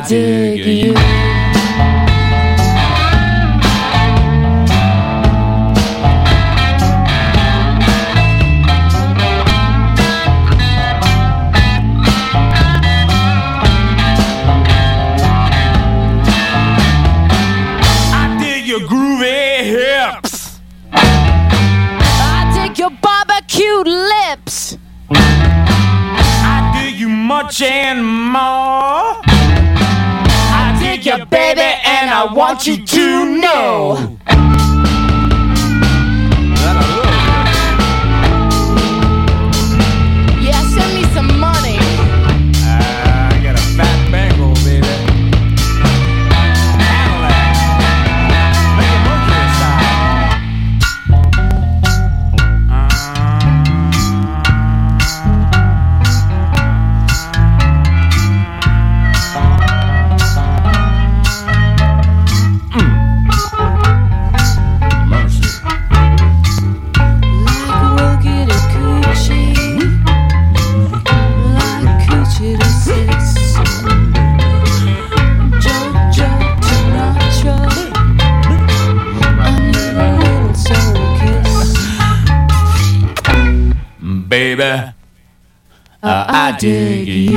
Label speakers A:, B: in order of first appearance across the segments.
A: dig you.
B: Your groovy hips.
A: I dig your barbecued lips.
B: I dig you much and more. I dig you, baby, and I want you to know.
A: Yeah, send me some money.
B: I got a fat bankroll, baby. Baby, I dig you.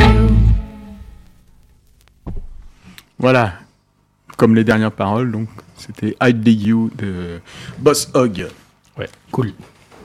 C: Voilà, comme les dernières paroles, donc c'était I Dig You de Boss Hogg.
D: Ouais, cool.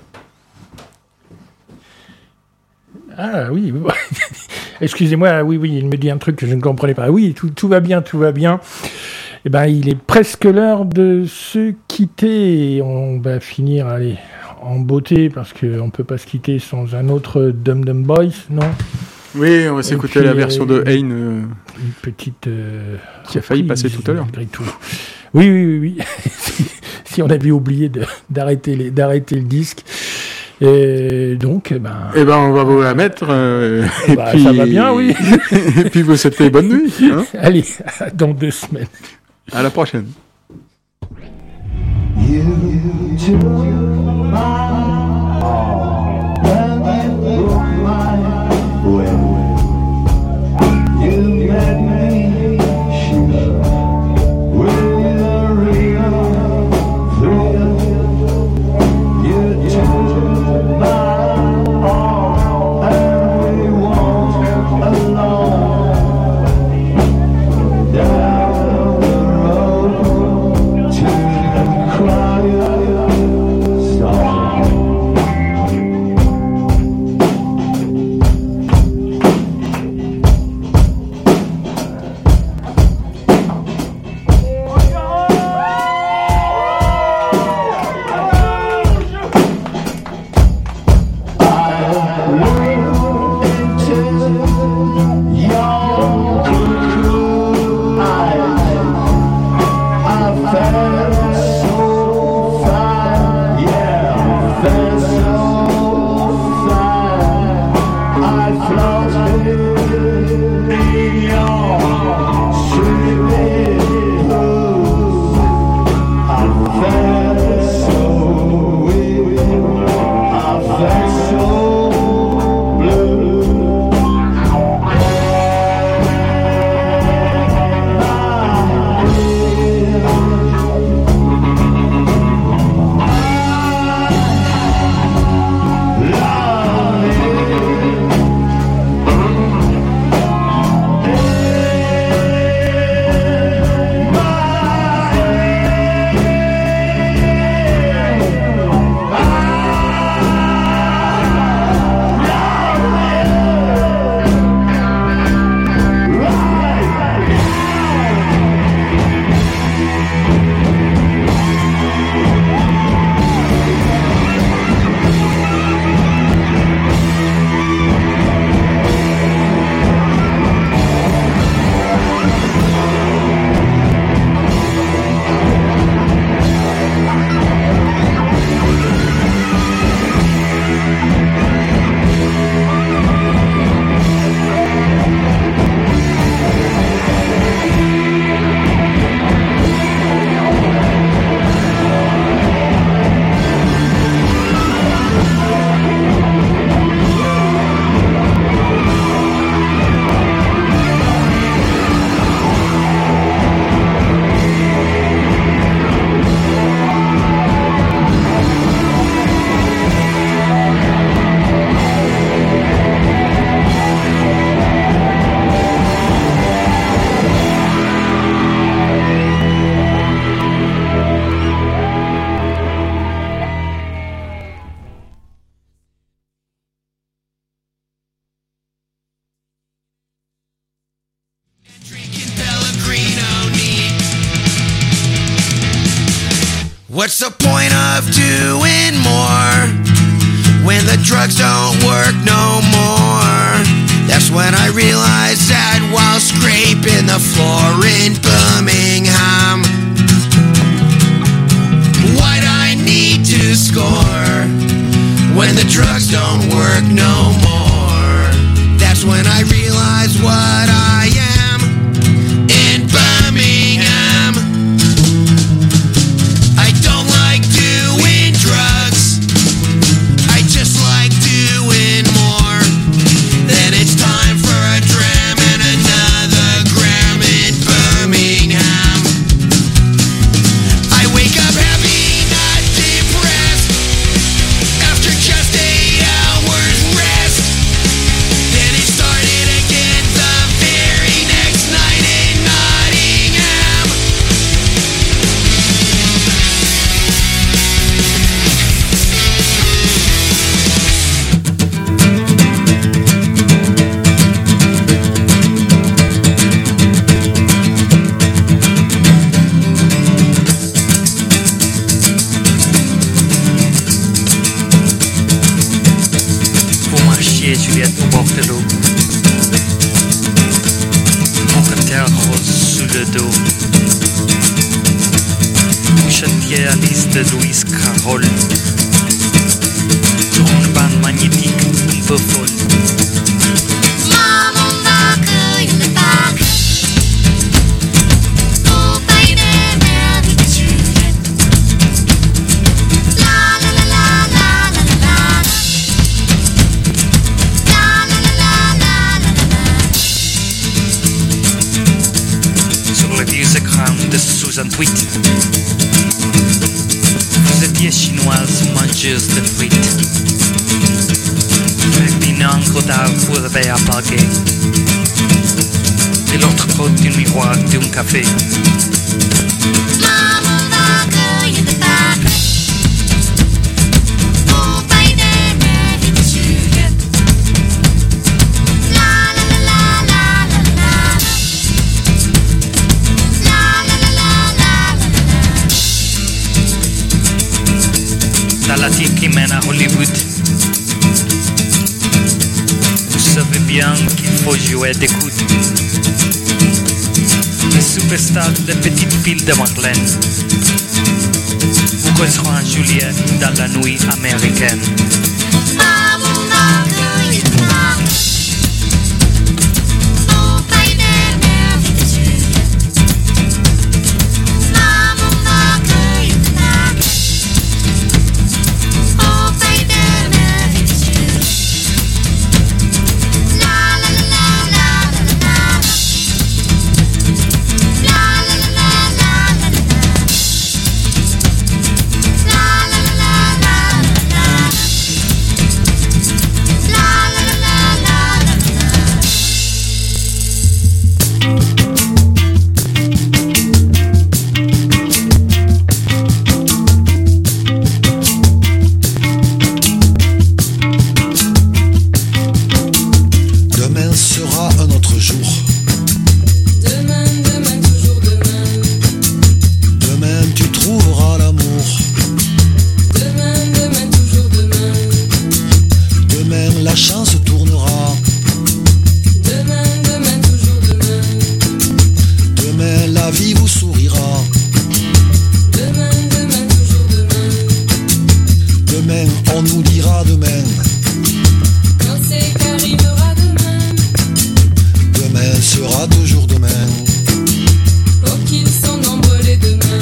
D: Ah oui, excusez-moi, oui, il me dit un truc que je ne comprenais pas. Oui, tout va bien, tout va bien. Eh ben, il est presque l'heure de se quitter et on va finir, allez, en beauté parce qu'on ne peut pas se quitter sans un autre Dum Dum Boys, non ?
C: Oui, on va s'écouter la version de Hein.
D: Une petite...
C: qui a failli passer tout à l'heure.
D: Malgré tout. Oui. si on avait oublié d'arrêter le disque. Et donc,
C: on va vous la mettre. Et puis,
D: ça va bien, oui.
C: Et puis vous souhaitez bonne nuit. Hein.
D: Allez, dans 2 semaines.
C: À la prochaine.
E: Song. What's the point of doing more when the drugs don't work no more? That's when I realized that while scraping the floor in Birmingham, what I need to score when the drugs don't work no more. That's when I realized what I am in Birmingham. I don't like doing drugs, I just like doing more. Then it's time for a dram and another gram in Birmingham. I wake up happy, not depressed, after just 8 hours rest. Then it started again the very next night in Nottingham.
F: Pour marcher, Juliette au bord de l'eau, mon terre rose sous le dos, une chatière lisse de Louise Carroll, sur une bande magnétique un peu folle. Sur le vieux écran de Susan Tweet, vous étiez chinoise mangeuse de frites, avec une encre d'art vous avez apagué, de l'autre côté du miroir d'un café. Dans la tire qui mène à Hollywood, vous savez bien qu'il faut jouer des coudes. Les superstars des petites villes de Marlène vous rejoignent Juliette dans la nuit américaine.
E: Demain sera un autre jour.
G: Demain, demain, toujours demain.
E: Demain tu trouveras l'amour.
G: Demain, demain, toujours demain.
E: Demain la chance tournera.
G: Demain, demain, toujours demain.
E: Demain la vie vous sourira.
G: Demain, demain, toujours demain.
E: Demain on nous dira demain.
G: Quand c'est qu'arrivera demain,
E: Demain sera toujours demain.
G: oh qu'ils sont nombreux les demain.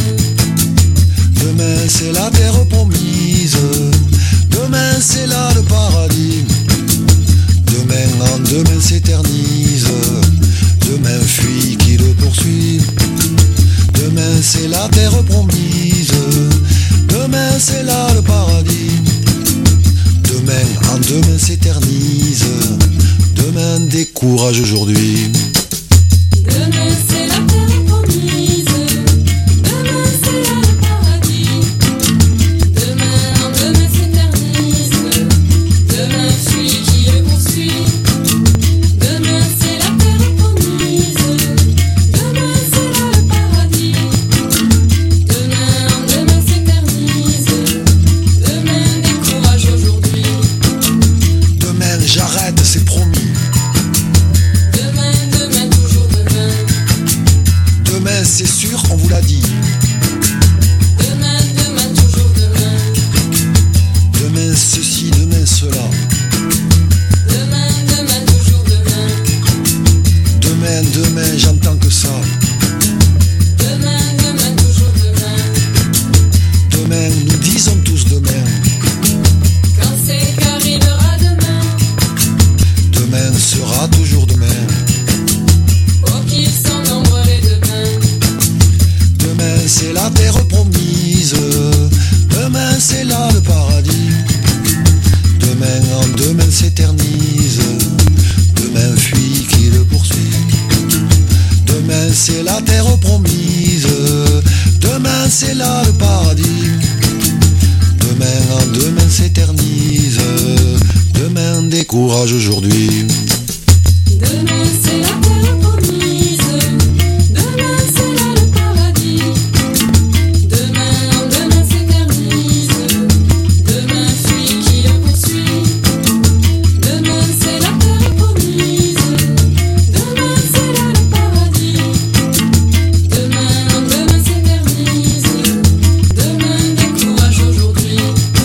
E: Demain c'est la terre promise. Demain c'est là le paradis. Demain en demain s'éternise. Demain fuit qui le poursuit. Demain c'est la terre promise. Demain c'est là le paradis. Demain en demain s'éternise. Demain décourage aujourd'hui.
G: Demain c'est la terre promise. Demain c'est là le paradis. Demain en demain s'éternise. Demain fuit qui le poursuit. Demain c'est la terre promise. Demain c'est là le paradis. Demain en demain s'éternise.
E: c'est là le paradis. Demain en demain s'éternise. Demain décourage aujourd'hui.
G: Demain c'est la terre promise. Demain c'est là le paradis. Demain en demain s'éternise. Demain fuit qui le poursuit. Demain c'est la terre promise. Demain c'est là le paradis. Demain en demain s'éternise. Demain décourage aujourd'hui.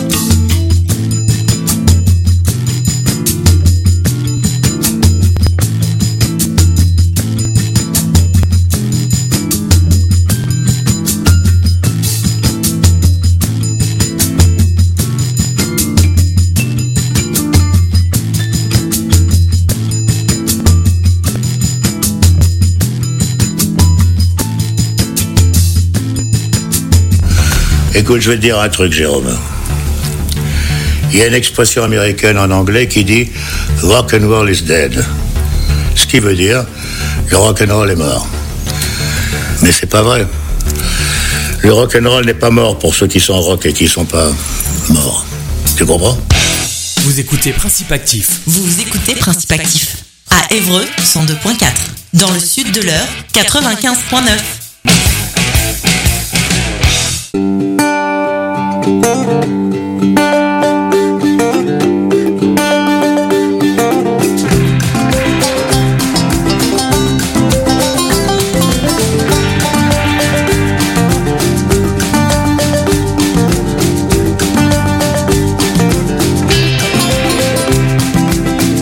H: Écoute, je vais te dire un truc, Jérôme. Il y a une expression américaine en anglais qui dit « rock and roll is dead ». Ce qui veut dire « le rock and roll est mort ». Mais c'est pas vrai. Le rock and roll n'est pas mort pour ceux qui sont rock et qui sont pas morts. Tu comprends ?
I: Vous écoutez Principe Actif.
J: Vous écoutez Principe Actif. À Évreux, 102.4. Dans le sud de l'Eure, 95.9.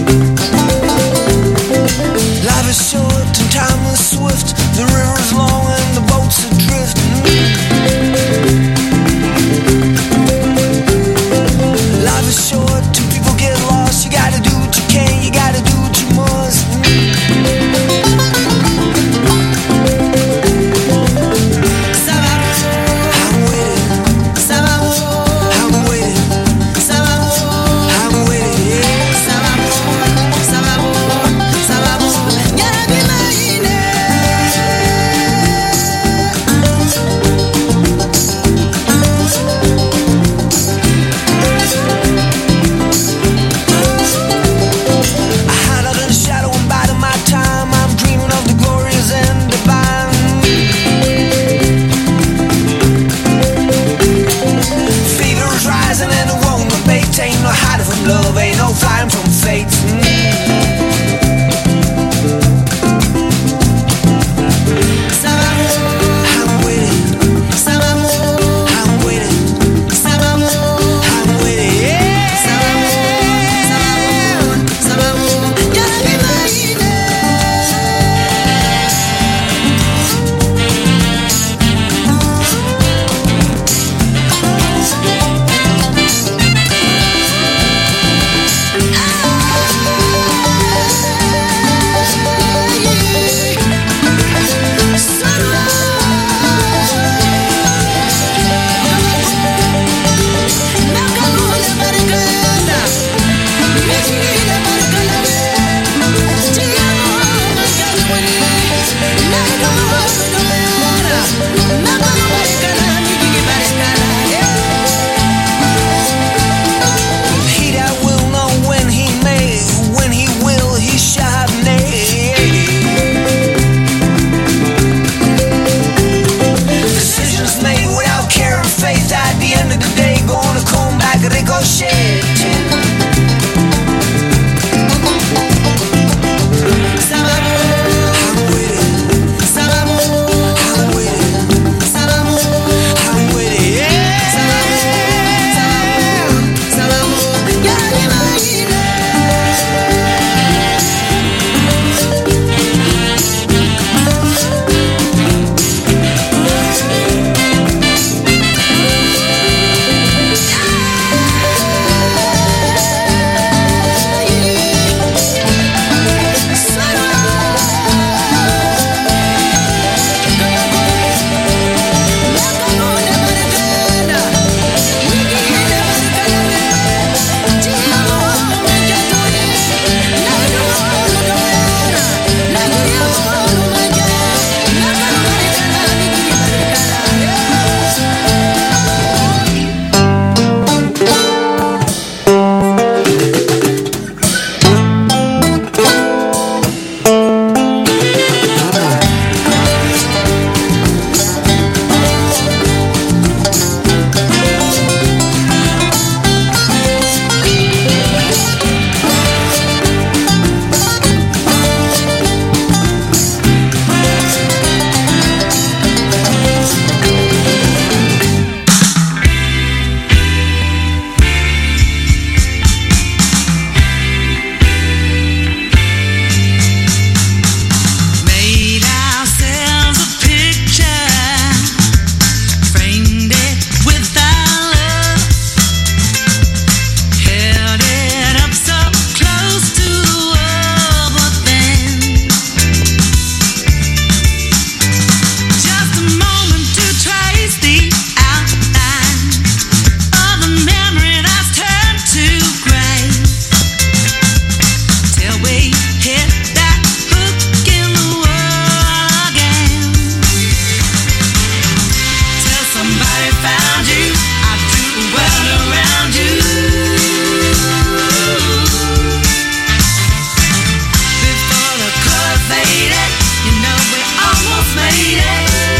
E: Life is short and time is swift. The river's long found you, I'd do a world around you. Before the color faded, you know we almost made it.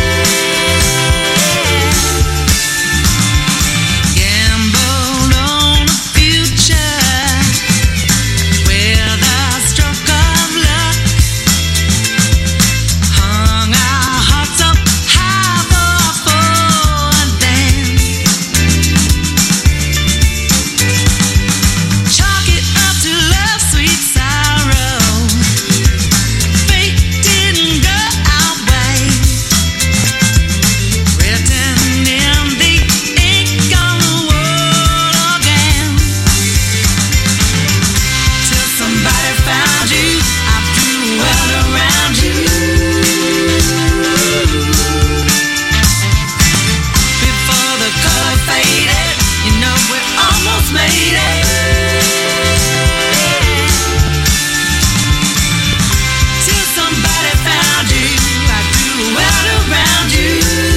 E: Gambled on the future with a stroke of luck. Hung our hearts up high for a dance. Chalk it up to love, sweet sorrow. Fate didn't go our way. Written in the ink on the wall again. Till somebody found you, I threw a world around you. Before the color faded, you know we almost made it. Till somebody found you, I threw a world around you.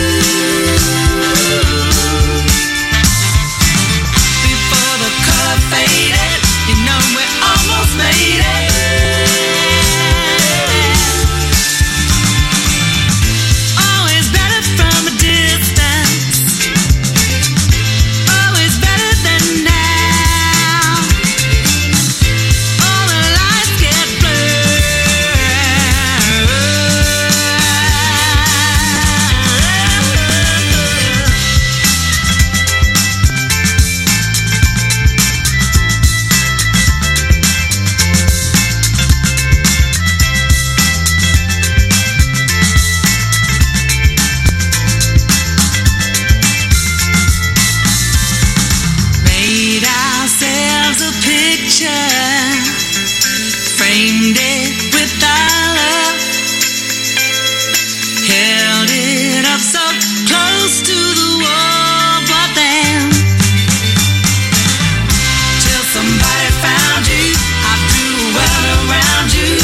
E: Before the color faded, you know we almost made it. Always better from a distance. Always better than now. All the lights get Made ourselves a picture, framed it with our love, held it up so close to the wall, but then till somebody found you, I threw a world around you.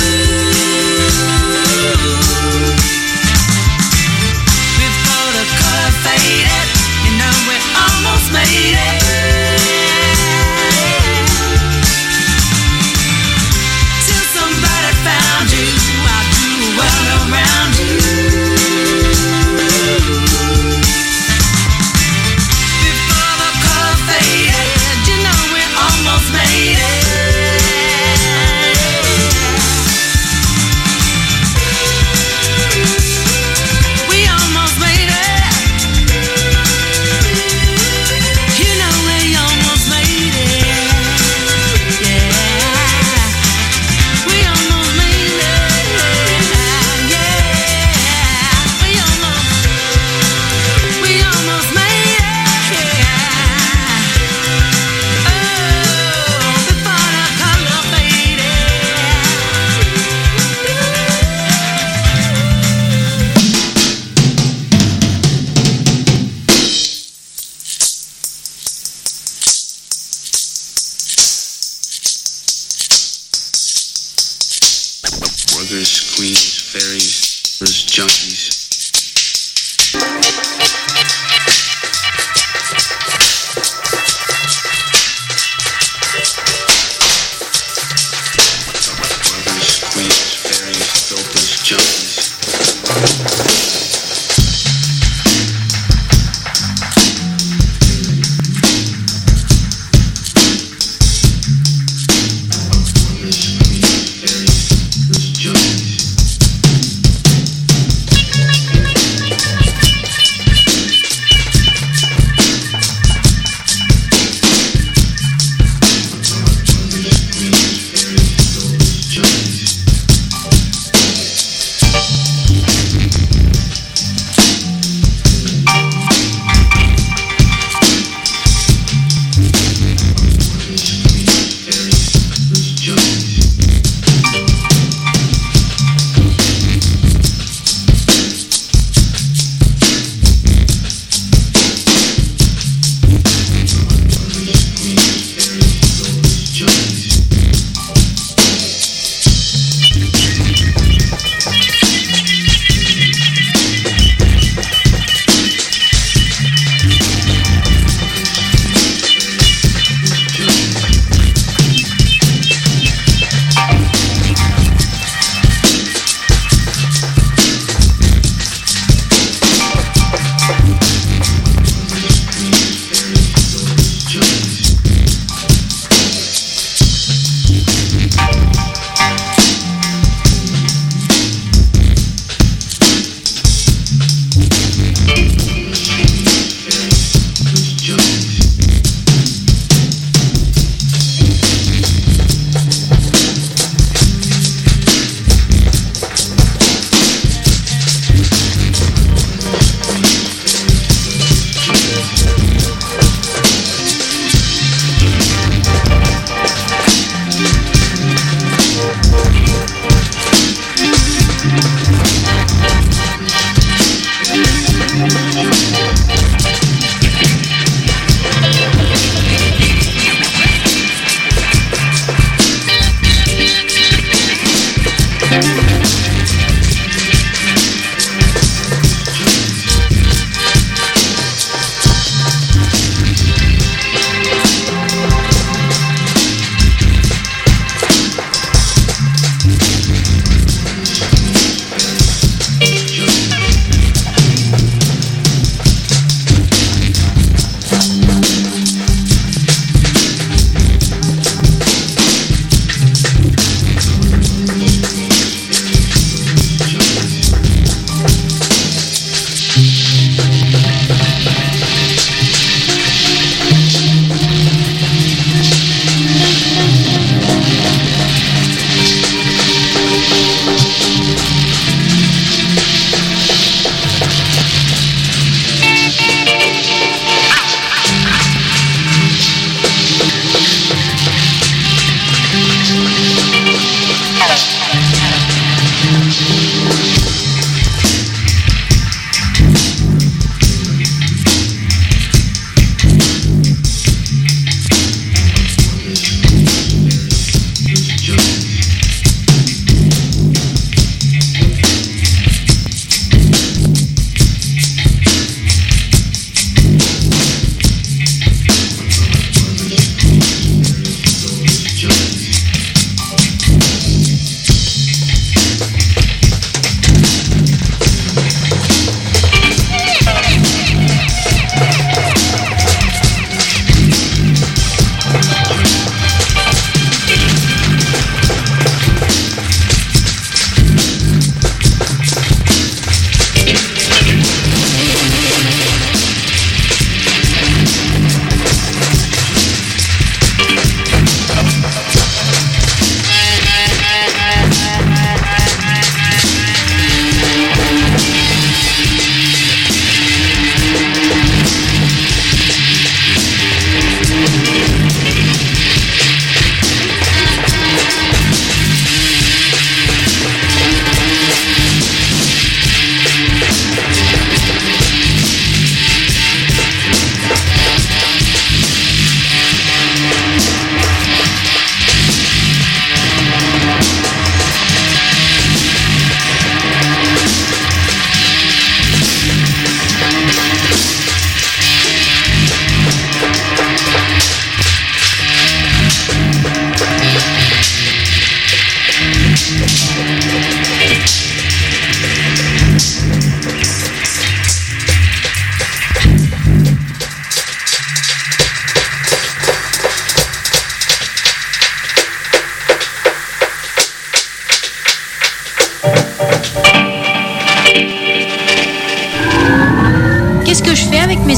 E: Before the color faded, you know we almost made it. Till somebody found you, I threw a world around you.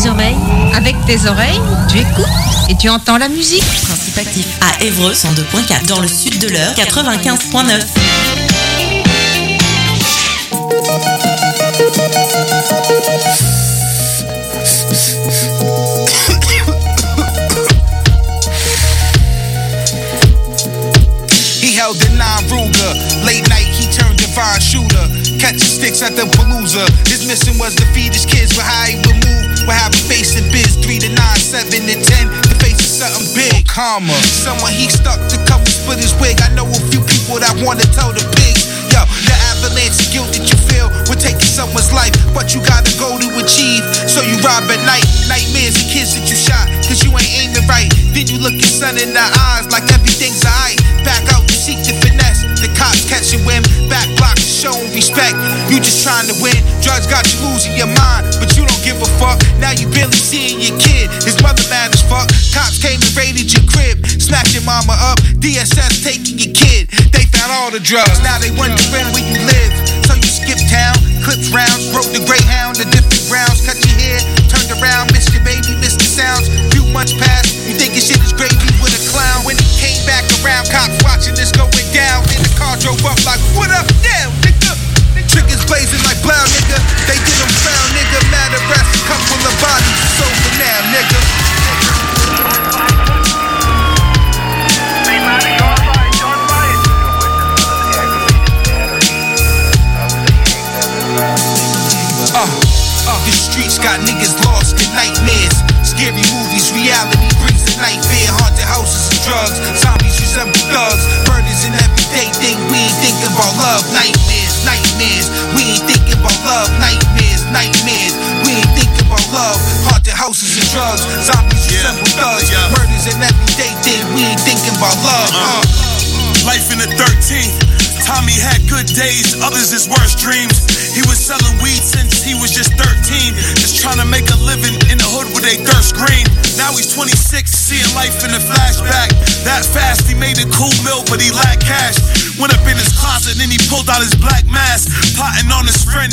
K: oreilles. Avec tes oreilles, tu écoutes et tu entends la musique.
J: Principe actif à Évreux 102.4. Dans le sud de l'Eure 95.9.
L: He held the 9 Ruger. Late night, he turned divine shooter. Catching sticks at the Palooza. His mission was to feed his kids with how he would move. With how he facing biz 3 to 9, 7 to 10. The face is something big. Karma. Someone he stuck to cover split his wig. I know a few people that wanna tell the pigs. Yo, the avalanche of guilt that you feel will take someone's life, but you gotta go to achieve. So you rob at night, nightmares of kids that you shot, cause you ain't aiming right. Then you look your son in the eyes like everything's alright. Back out, you seek the finesse. The cops catch you in, back block to show respect. You just trying to win, drugs got you losing your mind, but you don't give a fuck. Now you barely seeing your kid, his mother mad as fuck. Cops came and raided your crib, smacked your mama up. DSS taking your kid, they found all the drugs. Now they wondering where you live, so you skip town, clips rounds, rode the Greyhound to different grounds. Cut your hair, turned around, missed your baby, missed the sounds. Few months past, you think your shit is gravy with a clown. When he came back around, cops watching this going down. In the car drove up like, what up now, nigga? Triggers blazing like blow, nigga. They get them found, nigga. Mad arrest, couple of bodies, it's over now, nigga. The streets got niggas lost in nightmares. Scary movies, reality brings a nightmare. Haunted houses and drugs, zombies resemble thugs. Murders an everyday thing, we ain't thinking about love. Nightmares, nightmares, we ain't thinking about love. Nightmares, nightmares, we ain't thinking about love. Haunted houses and drugs, zombies resemble thugs. Murders an everyday thing, we ain't thinking about love.
M: Life in the 13th. Tommy had good days, others his worst dreams. He was selling weed since he was just 13, just trying to make a living in the hood with a thirst green. Now he's 26, seeing life in a flashback. That fast, he made a cool meal, but he lacked cash. Went up in his closet and he pulled out his black mask, plotting on his friend